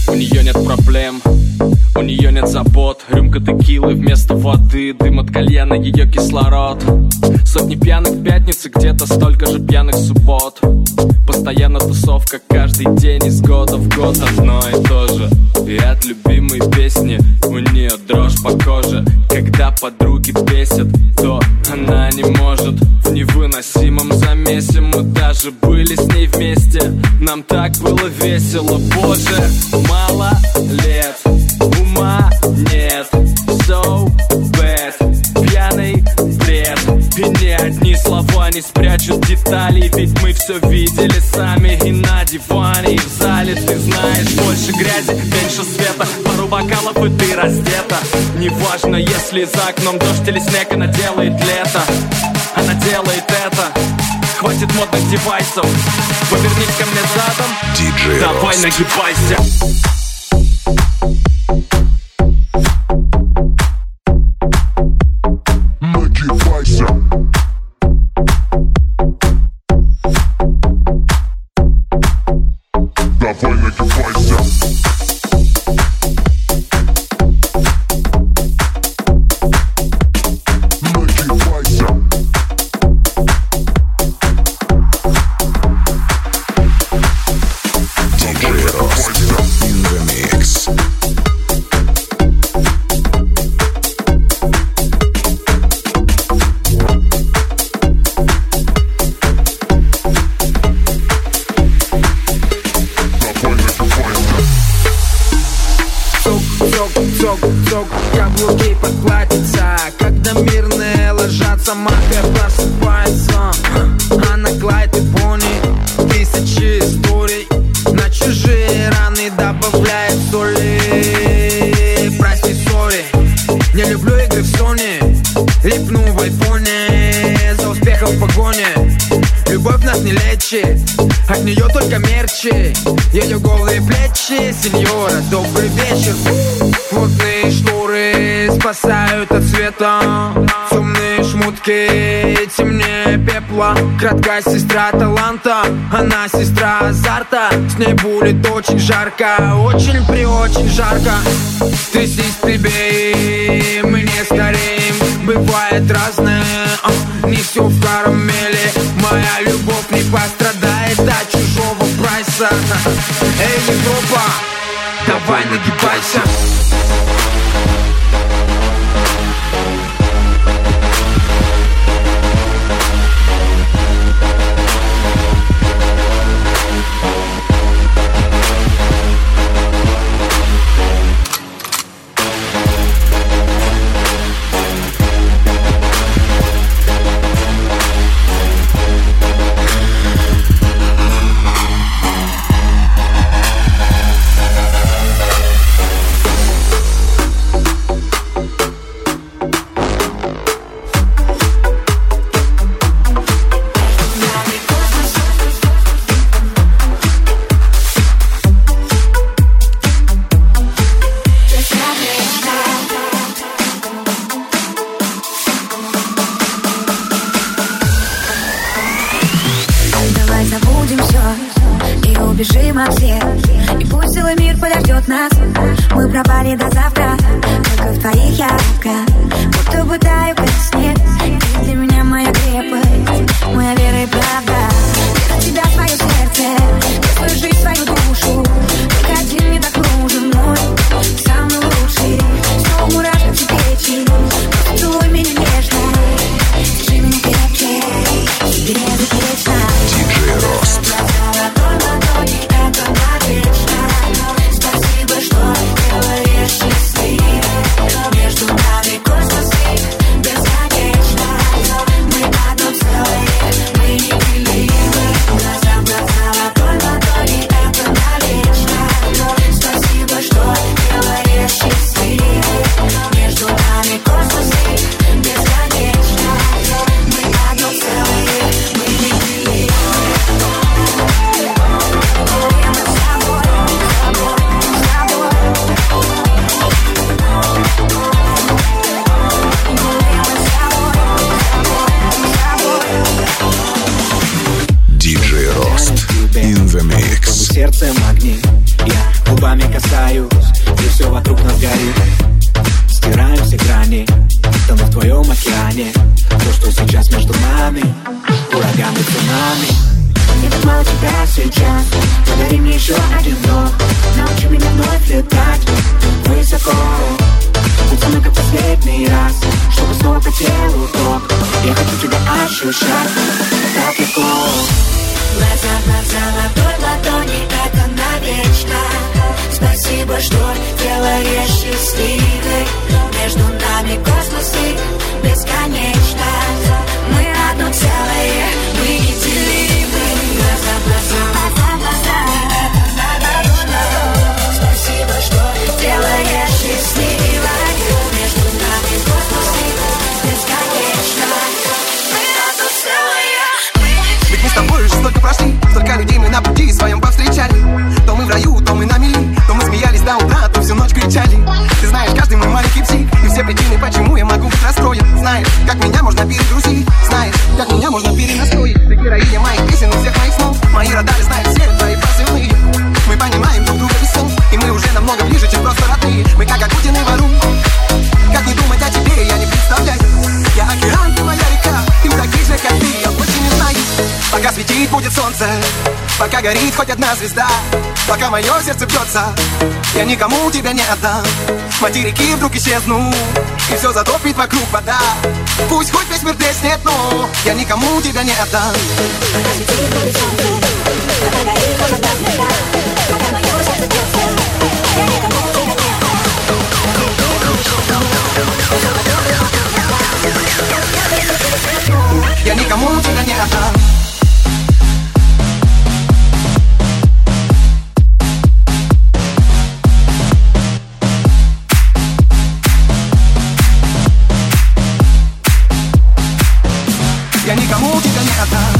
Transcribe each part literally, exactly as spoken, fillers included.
У нее нет проблем, у нее нет забот. Рюмка текилы вместо воды, дым от кальяна, ее кислород. Сотни пьяных в пятницы, где-то столько же пьяных суббот. Постоянно тусовка, каждый день из года в год одно и то же. И от любимой песни у нее дрожь по коже. Когда подруги бесят, то она не может. В невыносимом замесе мы даже были с ней вместе. Нам так было весело, боже, мало лет, ума нет, so bad, пьяный бред. И ни одни слова не спрячут деталей, ведь мы все видели сами. И на диване, и в зале, ты знаешь, больше грязи, меньше света. Пару бокалов и ты раздета. Неважно, если за окном дождь или снег, она делает лето. Она делает это. Хватит модных девайсов. Повернись ко мне задом, диджей давай Рост. Нагибайся. Каблуки подплатятся, когда мирные ложатся, мафия просыпается. Она Клайд и Бонни, тысячи историй на чужие раны добавляет соли. Прости, сори, не люблю игры в Sony, липну в айфоне за успехом в погоне. Любовь нас не лечит, от нее только мерчи. Ее голые плечи, сеньора, добрый вечер. Плотные шторы спасают от света, темные шмутки темнее пепла. Краткая сестра таланта, она сестра азарта. С ней будет очень жарко, очень при очень жарко. Трясись, плебей, мы не стареем. Бывает разное, не все в карамели. Моя любовь не пострадает от чужого прайса. Эй, Европа, давай нагибайся. Бежим от всех, и пусть целый мир подождет нас. Мы пропали до завтра, только в твоих я руках. Будто бы таю, как снег. Ты для меня моя крепость, моя вера и правда. Верю в тебя, свое сердце, свою жизнь, свою душу. Только один мне так нужен, мой самый лучший. Снова мурашка в печи, поцелуй меня нежно, держи меня крепче, безупречно. диджей Рост. Спасибо, что говоришь счастливо. Между нами космос и бесконечно. Мы одно целое, мы неделимы. Глаза в глаза, ладонь в ладони, это навечно. Спасибо, что говоришь счастливо. Между нами космос и бесконечно. Мы одно целое, мы неделимы. диджей Рост in the mix. Сердцем огни, Я губами касаюсь, и все вокруг нас горит. Стираем все грани, тону в твоем океане. То, что сейчас между нами, ураган и цунами. Мне так мало тебя сейчас, подари мне еще один вдох. Научи меня вновь летать высоко. Будь со мной как последний раз, чтобы снова по телу ток. Я хочу тебя ощущать так легко. Глаза, глаза, ладонь, ладони, это навечно. Спасибо, что делаешь счастливой. Между нами космосы бесконечно. Мы одно целое, мы неделимы. Глаза, глаза, глаза, глаза, это навечно. Спасибо, что делаешь счастливой. Между нами космосы бесконечно. Мы одно целое. Ведь мы с тобой уже столько прошли, столько людей мы на пути своем повстречали. То мы в раю, то мы на мели, то мы смеялись до утра, то всю ночь кричали. Ты знаешь, каждый мой маленький псих, и все причины, почему я могу быть расстроен. Знаешь, как меня можно перегрузить, знаешь, как меня можно перенастроить. Ты героиня моих песен и всех моих снов. Мои радары знают все твои позывные. Мы понимаем друг друга без слов, и мы уже намного ближе, чем просто родные. Мы как Акутин и Варум. Как не думать о тебе, я не представляю. Я океан, ты моя река, ты таких же, как ты, я больше не знаю. Пока светит будет солнце, пока горит хоть одна звезда, пока мое сердце бьется, я никому тебя не отдам. Материки вдруг исчезнут, и все затопит вокруг вода. Пусть хоть весь мир треснет, но я никому тебя не отдам. Пока светит будет солнце, пока горит хоть одна звезда, пока мое сердце бьется, я никому тебя не отдам. Я никому тебя не отдам. Я никому тебя не отдам.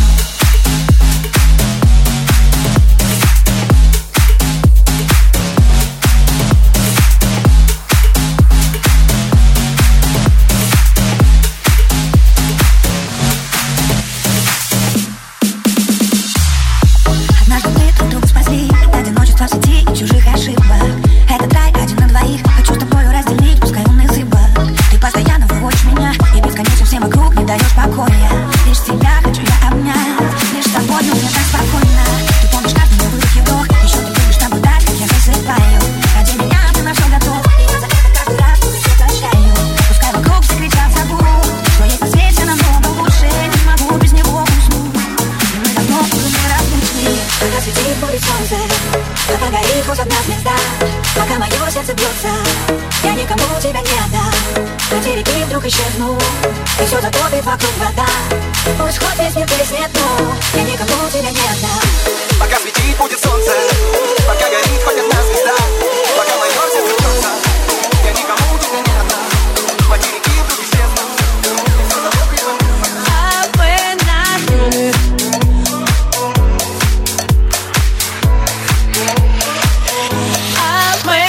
И все затопит вокруг вода. Пусть хоть весь мир треснет, но я никому тебя не отдам. Пока светит будет солнце, пока горит хоть одна звезда, пока мое сердце бьется, я никому тебя не отдам. Материки вдруг исчезнут, и все затопит вокруг вода. А мы нашли, а мы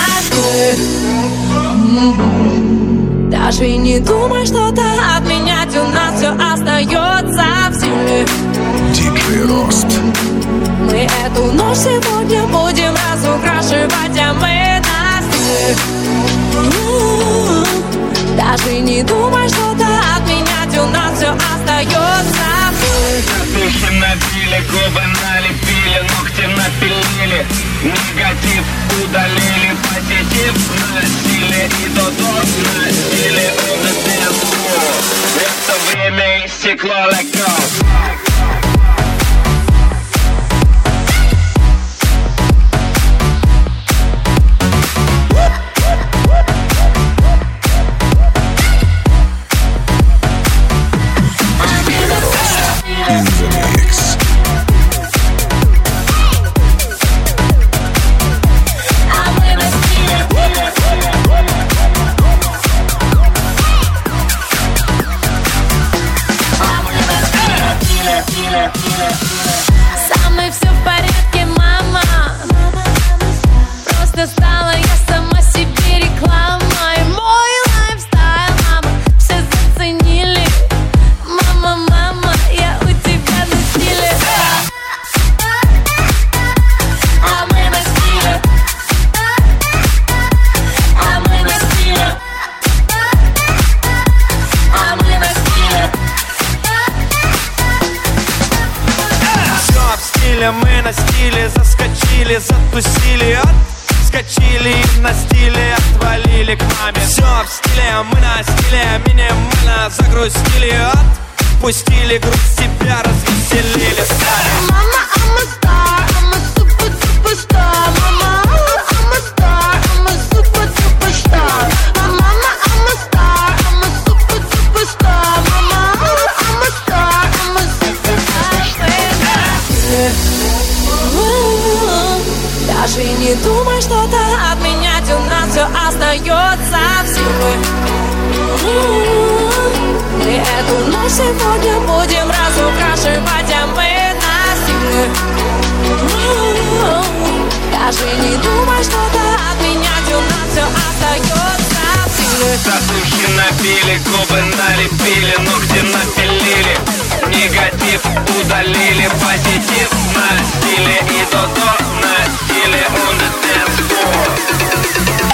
нашли. Даже и не думай что-то отменять, у нас все остается в силе. диджей Рост. Мы эту ночь сегодня будем разукрашивать, а мы нас. Даже и не думай что-то отменять, у нас все остается в силе. Духи набили, губы налепили, ногти напилили, негатив удалили, позитив носили и до доз носили. Это время истекло, let go. стиле отскочили и на стиле отвалили к маме. Все в стиле, мы на стиле, минимально загрустили, отпустили грусть, себя развеселили, стали. Мама, I'm a star, I'm a super, superstar. Мама, I'm a star, I'm a super, superstar. Мама, I'm a star, I'm a super, superstar. Мама, I'm a star, I'm a superstar. Даже и не думай что-то отменять, у нас все остается в силе. И эту ночь сегодня будем разукрашивать, а мы на стиле. Даже не думай что-то отменять, у нас все остается в силе. Татухи набили, губы налепили, ногти напилили, негатив удалили, позитив на стиле и то-то на стиле on the dance floor.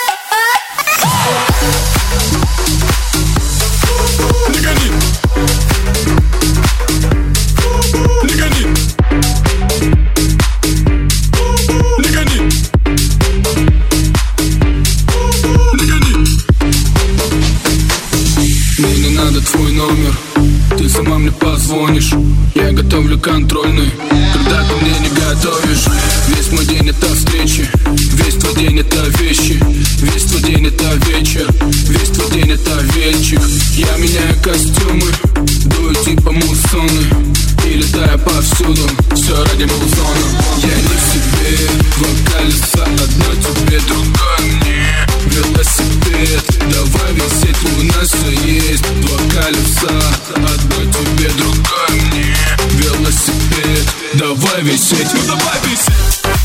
Мне не надо твой номер, ты сама мне позвонишь. Я готовлю контрольный, когда ты мне не готовишь. Весь мой день это встречи, весь твой день это вещи, весь твой день это вечер, весь твой день это вечер. Я меняю костюмы, дую типа муссоны и летаю повсюду, все ради музона. Я не в себе, два колеса, одно тебе, другое мне. Велосипед, давай висеть, у нас все есть. Два колеса, одно тебе, другое мне. Велосипед, давай висеть, ну давай висеть.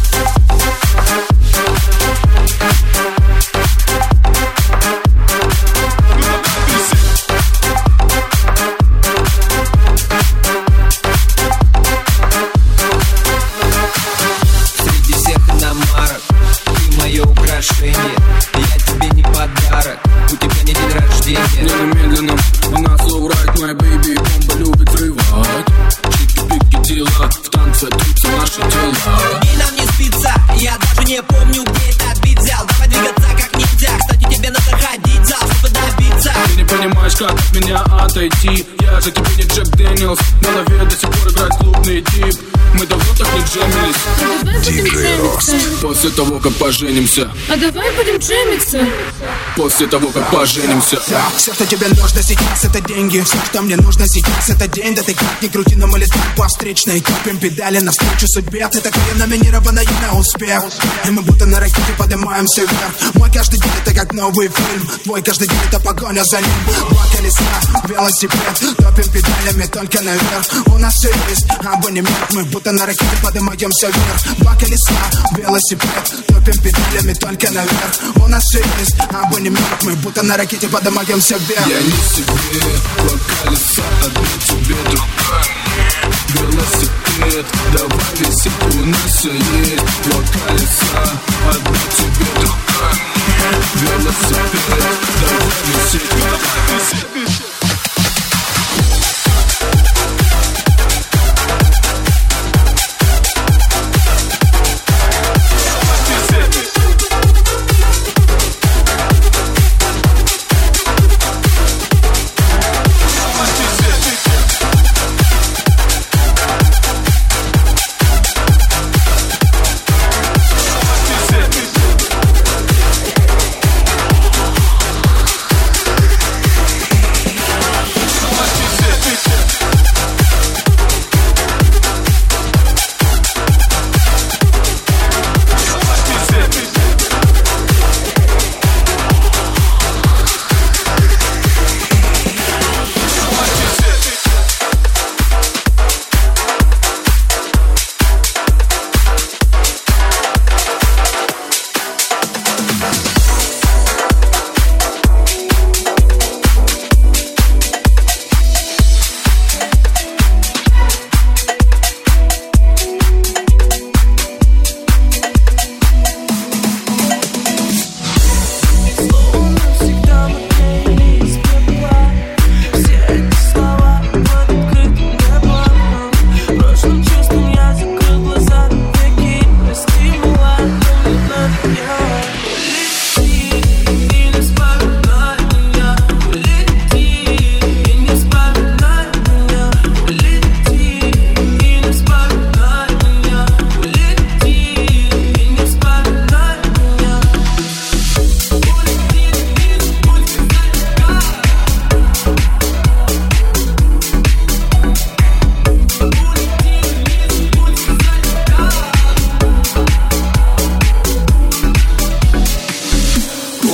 Отойти. Я же тебе не Джек Дэниелс, в голове до сих пор играет клубный дип. Мы давно так не джемились. Диджей Рост. После того, как поженимся. А давай будем джемиться. После того, как поженимся. Все, что тебе нужно сейчас, это деньги. Все, что мне нужно сейчас, это день. Да ты как ни крути, но мы летаем по встречной. Топим педали навстречу судьбе. Ты такая номинированная на успех. И мы будто на ракете поднимаемся вверх. Мой каждый день это как новый фильм. Твой каждый день это погоня за ним. Два колеса, велосипед. Топим педалями только наверх. У нас все есть абонемент. Мы будто на ракете поднимаемся вверх. Два колеса, велосипед. Топим педалями только наверх. У нас все есть абонемент. Мы будто на ракете поднимаемся вверх. Я не себе, два колеса, одно тебе, другое мне. Велосипед, давай висеть, у нас все есть. Два колеса, одно тебе, другое мне. Велосипед, давай висеть, давай висеть.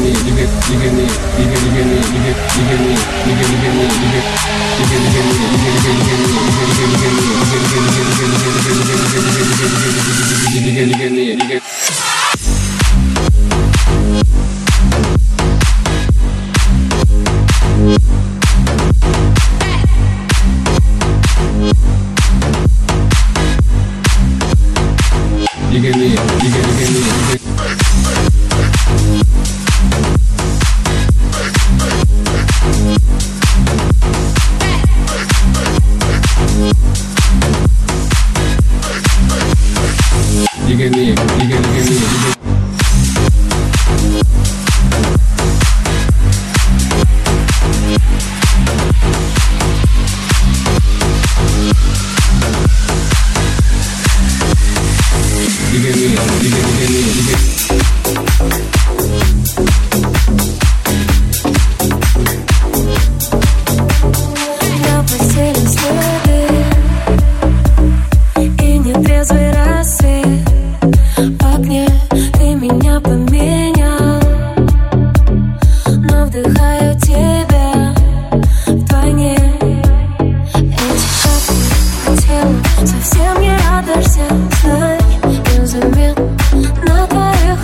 Совсем не рада всем знать, незаметно на твоих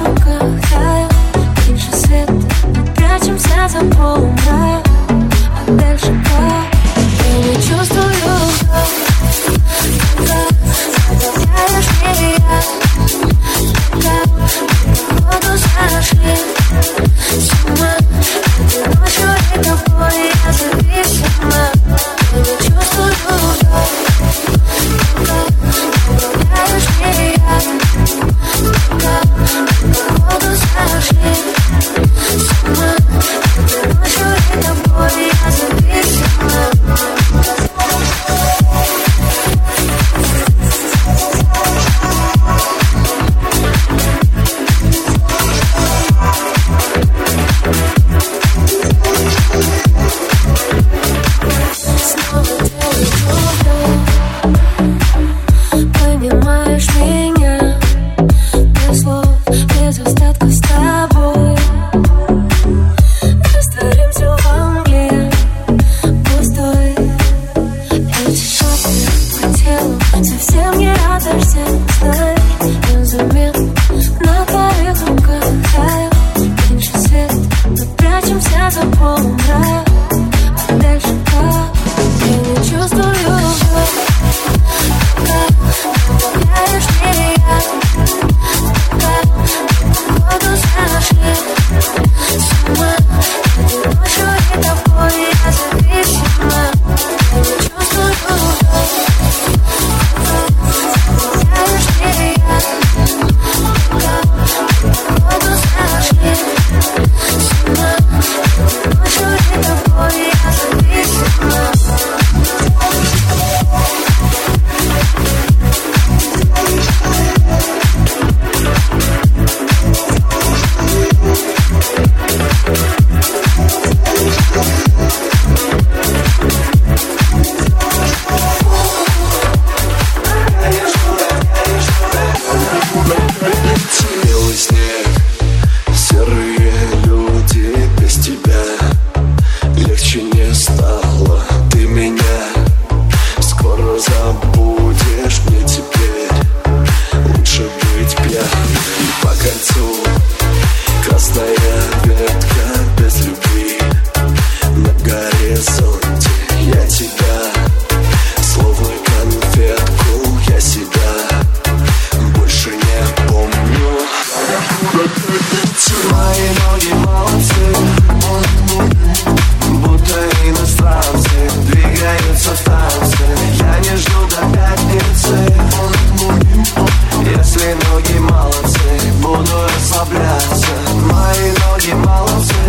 ноги молодцы, буду расслабляться. Мои ноги молодцы,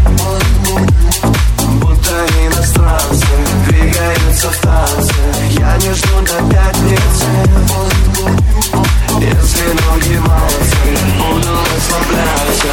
будто иностранцы, двигаются в танце. Я не жду до пятницы. Если ноги молодцы, буду расслабляться.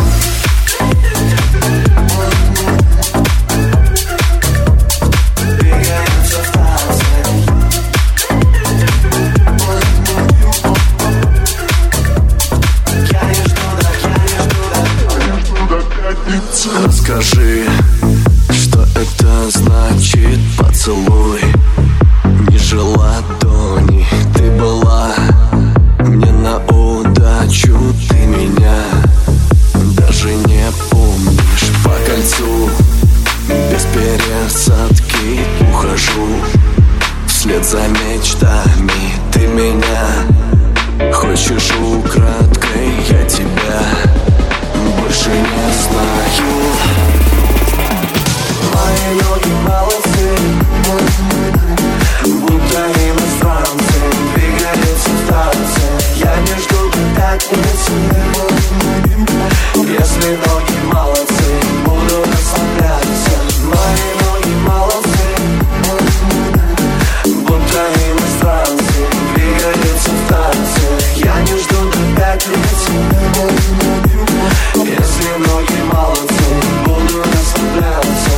Расскажи, что это значит поцелуй. Ниже ладони ты была мне на удачу, ты меня даже не помнишь. По кольцу без пересадки ухожу вслед за мечтами. Ты меня хочешь украдкой, я тебя больше не знаю. Мои ноги молодцы, будто иностранцы, двигаются в танце. Я не жду до пятницы. Если ноги молодцы, буду расслабляться. Мои ноги молодцы, будто иностранцы, двигаются в танце. Я не жду до пятницы. Если ноги молодцы, буду расслабляться.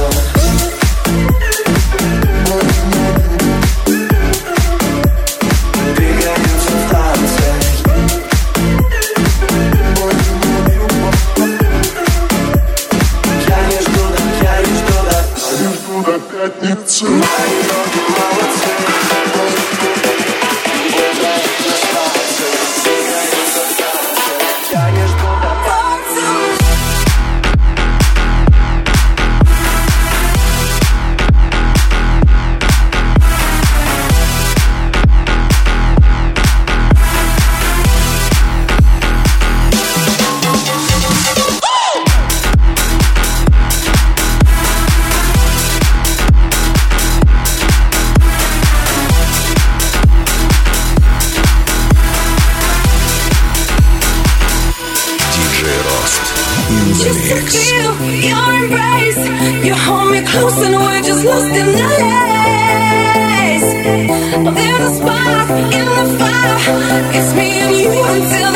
Двигаются в танце. Я не жду до, я не жду до, не жду до пятницы. Мои ноги молодцы. Я не жду до пятницы. Just to feel your embrace, you hold me close and we're just lost in the haze. There's a spark in the fire, it's me and you until